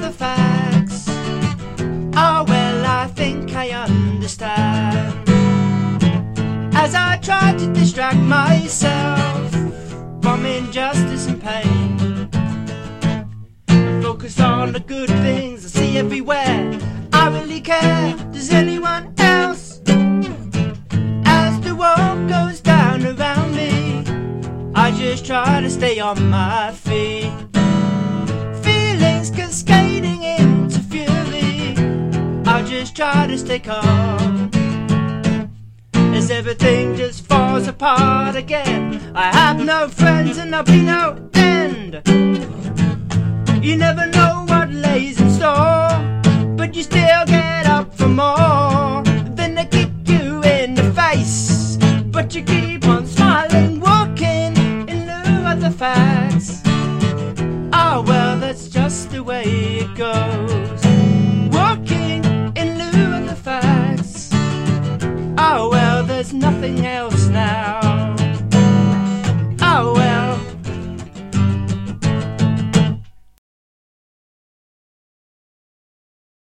the facts. Oh well, I think I understand. As I try to distract myself from injustice and pain, focus on the good things I see everywhere. I really care, does anyone else? As the world goes down around me, I just try to stay on my feet. Feelings cascading into fury, I just try to stay calm. As everything just falls apart again, I have no friends and there'll be no end. You never know what lays in store, but you still get up for more. Then they kick you in the face, but you keep on smiling, walking in lieu of the facts. Oh well, that's just the way it goes, walking in lieu of the facts. Oh well, there's nothing else now.